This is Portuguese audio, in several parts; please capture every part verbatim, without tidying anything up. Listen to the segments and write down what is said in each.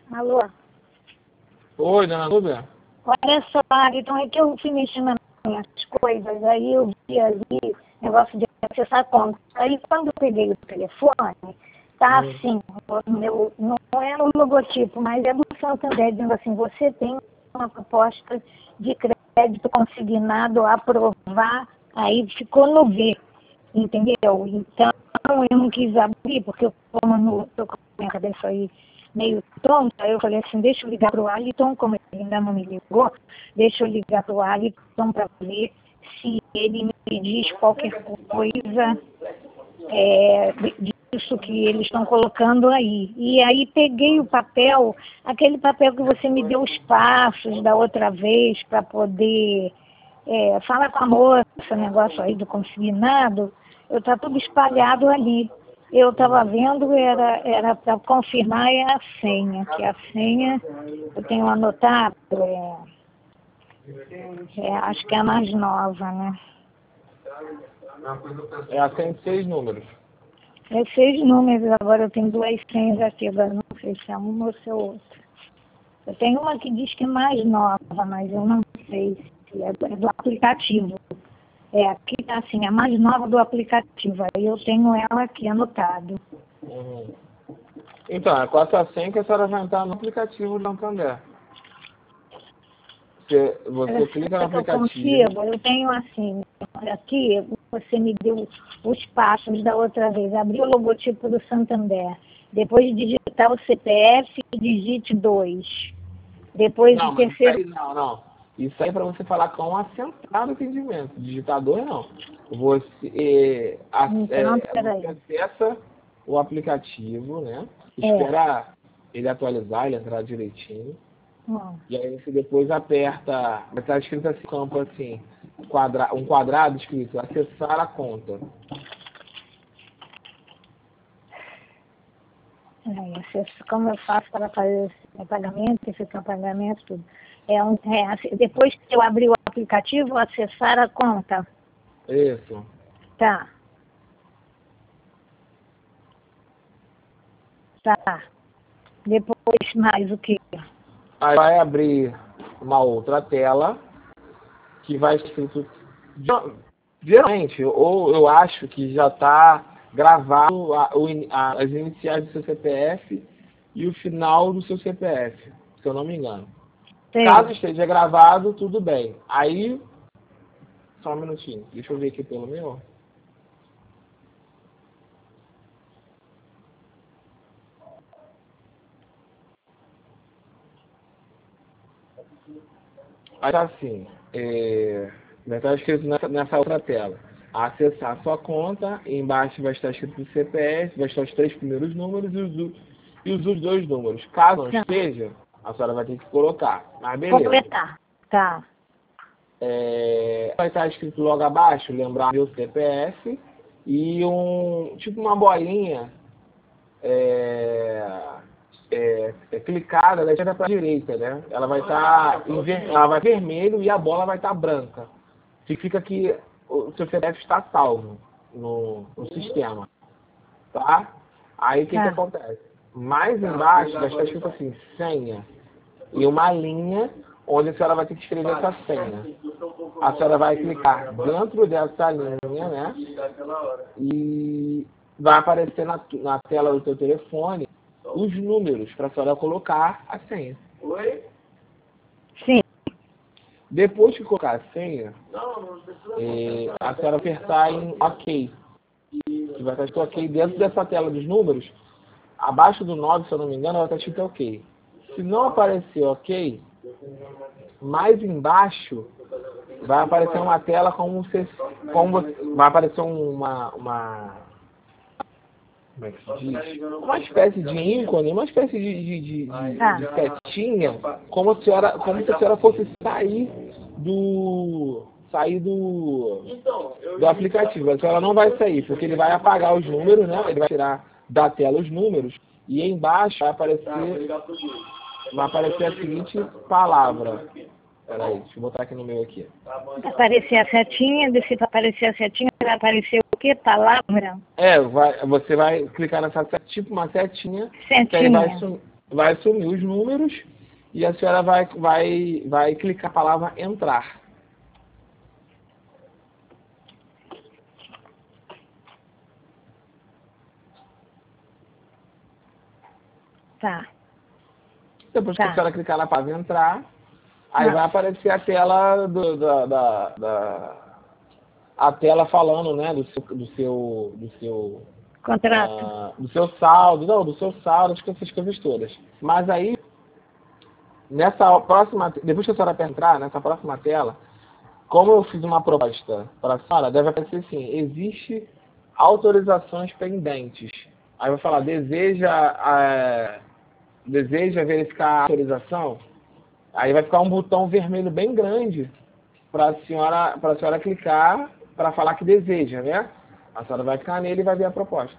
Alô? Oi, dona Núbia. Olha só, então é que eu fui mexendo nas minhas coisas, aí eu vi ali negócio de acessar a conta. Aí quando eu peguei o telefone, tá Hum. assim, o meu, não é no logotipo, mas é do Santander, dizendo assim, você tem uma proposta de crédito consignado a aprovar, aí ficou no V, entendeu? Então eu não quis abrir, porque eu como no, tô com a minha cabeça aí meio tonta, eu falei assim, deixa eu ligar para o Aliton, como ele ainda não me ligou, deixa eu ligar para o Aliton para ver se ele me diz qualquer coisa é, disso que eles estão colocando aí. E aí peguei o papel, aquele papel que você me deu os passos da outra vez para poder é, falar com a moça, esse negócio aí do consignado, eu tá tudo espalhado ali. Eu estava vendo, era era para confirmar é a senha, que a senha eu tenho anotado, é, é, acho que é a mais nova, né? É a cento e seis números. É seis números, agora eu tenho duas senhas aqui, agora não sei se é uma ou se é outra. Eu tenho uma que diz que é mais nova, mas eu não sei se é do, é do aplicativo. É, aqui tá assim, a mais nova do aplicativo, aí eu tenho ela aqui anotado. Uhum. Então, é com essa senha que a senhora vai entrar no aplicativo do Santander. Você, você clica no Eu aplicativo. consigo, eu tenho assim, aqui você me deu os passos da outra vez, abrir o logotipo do Santander, depois de digitar o C P F, digite dois. Depois Não, o mas isso terceiro. aí não, não. Isso aí é para você falar com a central do atendimento. Digitador não. Você, a- Então, é, você peraí. acessa o aplicativo, né? É. Espera ele atualizar, ele entrar direitinho. Hum. E aí você depois aperta, vai estar escrito assim, campo assim, quadra, um quadrado escrito acessar a conta. Aí, acesso- como eu faço para fazer esse pagamento, esse pagamento, tudo. É um, é, assim, depois que eu abrir o aplicativo, acessar a conta. Isso. Tá, tá. Depois mais o quê? Aí vai abrir uma outra tela que vai escrito, geralmente, ou eu acho que já está gravado a- o in- a- as iniciais do seu C P F e o final do seu C P F, se eu não me engano. Caso Sei. esteja gravado, tudo bem. Aí, só um minutinho, deixa eu ver aqui pelo meu. Aí tá assim, é, vai estar escrito nessa, nessa outra tela. Acessar a sua conta, embaixo vai estar escrito o C P F, vai estar os três primeiros números e os, u- e os outros dois números. Caso não Tá. esteja, a senhora vai ter que colocar. Mas beleza. Completar. Tá. É, vai estar escrito logo abaixo, lembrar meu C P F e um tipo uma bolinha é, é, é clicada da esquerda para a direita, né? Ela vai estar em ver, ela vai vermelho e a bola vai estar branca. Significa que o seu C P F está salvo no, no sistema, tá? Aí o que que Tá. acontece? Mais embaixo vai estar escrito assim, senha, e uma linha onde a senhora vai ter que escrever essa senha. A senhora vai clicar dentro dessa linha, né? E vai aparecer na, na tela do seu telefone os números para a senhora colocar a senha. Sim. Depois que colocar a senha, é, a senhora apertar em OK. Que vai estar escrito OK dentro dessa tela dos números. Abaixo do nove, se eu não me engano, vai estar escrito OK. Se não aparecer OK, mais embaixo vai aparecer uma tela como se, como você, vai aparecer uma, uma como é que se diz? Uma espécie de ícone, uma espécie de, de, de, de, de setinha, como, a senhora, como se a senhora fosse sair do sair do, do aplicativo. A senhora não vai sair, porque ele vai apagar os números, né? Ele vai tirar da tela os números e embaixo vai aparecer vai aparecer a seguinte palavra. Peraí, deixa eu botar aqui no meu aqui. Vai aparecer a setinha, se aparecer a setinha, vai aparecer o quê? Palavra? É, vai, você vai clicar nessa seta, tipo uma setinha, que aí vai Setinha. sumir. vai sumir os números e a senhora vai, vai, vai clicar a palavra entrar. Tá. Depois tá. que a senhora clicar na palavra entrar, aí Não. vai aparecer a tela do, da, da, da a tela falando, né, do seu do seu do seu Contrato. uh, do seu saldo, não, do seu saldo, essas coisas todas. Mas aí nessa próxima, depois que a senhora entrar nessa próxima tela, como eu fiz uma proposta para a senhora, deve aparecer assim: existe autorizações pendentes. Aí vai falar, deseja, é, deseja verificar a autorização? Aí vai ficar um botão vermelho bem grande para a senhora, para a senhora clicar para falar que deseja, né? A senhora vai clicar nele e vai ver a proposta.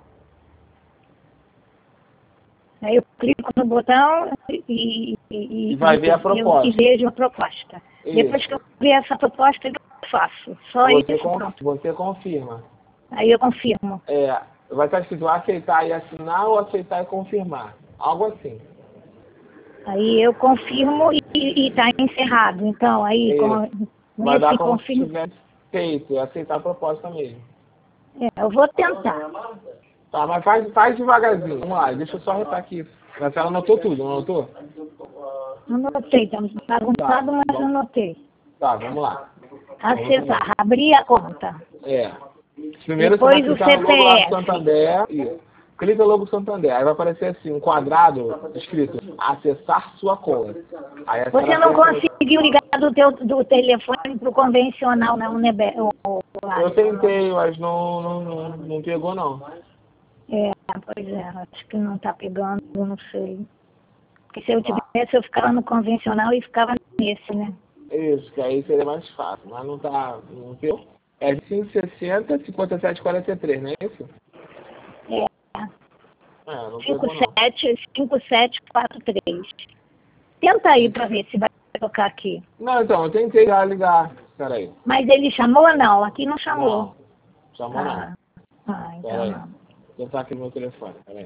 Aí eu clico no botão e, e, e, e vai ver a eu, proposta. e vejo a proposta. Isso. Depois que eu ver essa proposta, eu faço. Só você isso. Con Pronto. Você confirma. Aí eu confirmo. É, vai estar escrito aceitar e assinar ou aceitar e confirmar. Algo assim. Aí eu confirmo e está encerrado. Então, aí, com, vai dar como confirmo... se tivesse feito, aceitar a proposta mesmo. É, eu vou tentar. Tá, mas faz, faz devagarzinho. Vamos lá, deixa eu só retar aqui. A senhora anotou tudo, não anotou? Anotei, tá bagunçado, tá, mas vamos... anotei. Tá, vamos lá. Acessar, abrir a conta. É. Primeiro depois você vai clicar no logo lá do Santander. Isso. Clica no logo Santander. Aí vai aparecer assim, um quadrado escrito acessar sua conta. Aí você não conseguiu ligar do teu do telefone para o convencional, não, né? Eu tentei, mas não, não, não, não pegou, não. É, pois é, acho que não está pegando, não sei. Porque se eu tivesse, eu ficava no convencional e ficava nesse, né? Isso, que aí seria mais fácil, mas não tá, não pegou. É cinco sessenta, cinquenta e sete, quarenta e três, não é isso? É. É, não cinco pegou, não. sete, cinco sete quatro três. Tenta aí para ver se vai tocar aqui. Não, então, eu tentei já ligar. Peraí. Mas ele chamou ou não? Aqui não chamou. Não, chamou ah. não. Ah, então Peraí. não. Vou tentar aqui no meu telefone, peraí.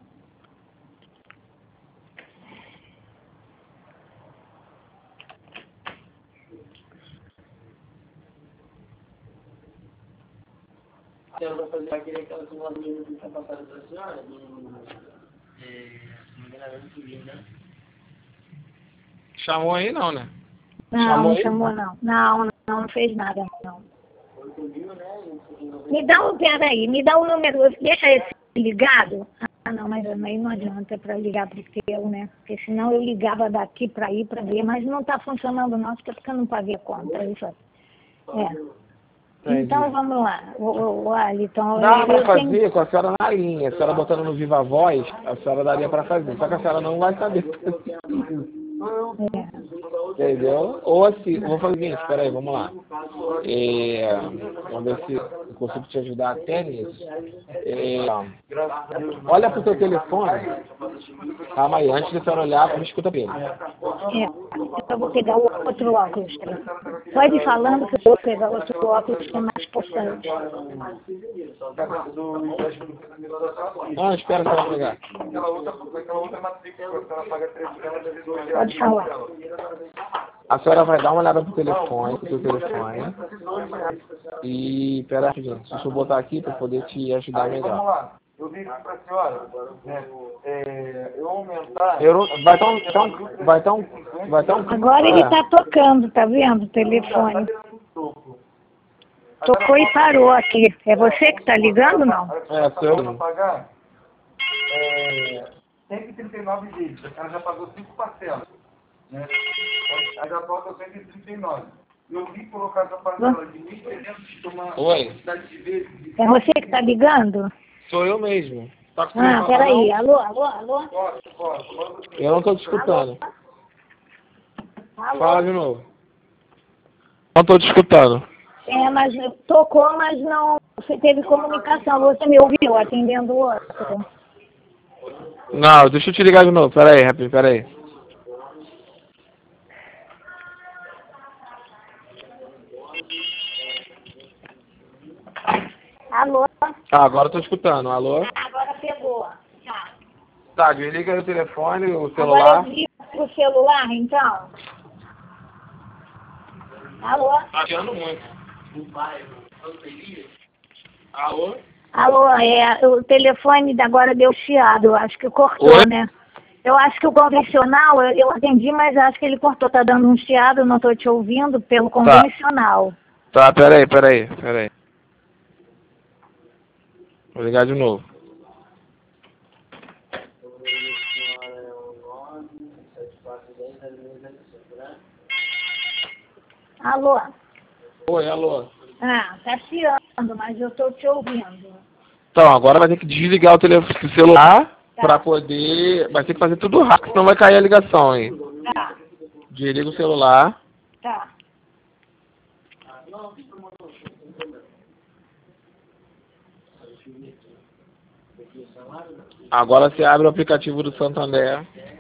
Eu vou fazer aquele aquela simuladora que está passando para a senhora, do primeiramente, né? Chamou aí não, né? Não, chamou não aí? chamou não. Não, não, não fez nada, não. Me dá um, peraí, me dá um número, deixa esse ligado. Ah, não, mas aí não adianta para ligar para o teu, né? Porque senão eu ligava daqui para ir para ver, mas não está funcionando não, porque eu não paguei a conta. Isso. É. Então vamos lá, o, o, o Aliton. Dá para fazer tenho... com a senhora na linha, a senhora botando no Viva Voz, a senhora daria para fazer, só que a senhora não vai saber. É. Entendeu? Ou assim, eu vou fazer o seguinte, peraí, vamos lá. É, vamos ver se eu consigo te ajudar até nisso. É, olha pro seu telefone. Calma aí, antes de a senhora olhar, me escuta bem. É, eu vou pegar o outro óculos. Pode ir falando que eu vou pegar outro óculos que é mais importante. Não, espera que ela pegar. Pode falar. A senhora vai dar uma olhada pro telefone, pro seu telefone. E, pera aí, gente, deixa eu botar aqui para poder te ajudar melhor. Vamos lá. Eu vi para a senhora, né, é, eu aumentar... Eu, vai estar um, tá um, vai estar um, vai estar um... Agora ele está tocando, tá vendo o telefone? Tocou e parou aqui. É você que está ligando, não? É, sou eu. Pagar, é, cento e trinta e nove vezes. Ela já pagou cinco parcelas. Né? Aí já falta cento e trinta e nove. Eu vi colocar essa parcela de mil e trezentos de tomar Oi. quantidade de vezes. É você que está ligando? Sou eu mesmo. Tá com Ah, peraí. Alô, alô, alô? Posso, posso. Eu não estou te escutando. Alô? Fala de novo. Não estou te escutando. É, mas tocou, mas não teve comunicação. Você me ouviu atendendo o outro? Não, deixa eu te ligar de novo. Peraí, Happy, peraí. Alô? Ah, agora eu tô escutando. Alô? Agora pegou. Tá. Tá, desliga aí o telefone, o Agora celular. eu ligo pro celular, então. Alô? Tá chiando muito. Alô? Alô, é, o telefone da agora deu chiado, eu acho que cortou, Oi? né? Eu acho que o convencional, eu, eu atendi, mas acho que ele cortou, tá dando um chiado, eu não tô te ouvindo pelo convencional. Tá, peraí, peraí, peraí. Vou ligar de novo. Alô? Oi, alô. Ah, tá chiando, mas eu tô te ouvindo. Então, agora vai ter que desligar o telefone, o celular Tá. pra poder... Vai ter que fazer tudo rápido, senão vai cair a ligação, hein. Tá, Desliga o celular. tá. Agora você abre o aplicativo do Santander.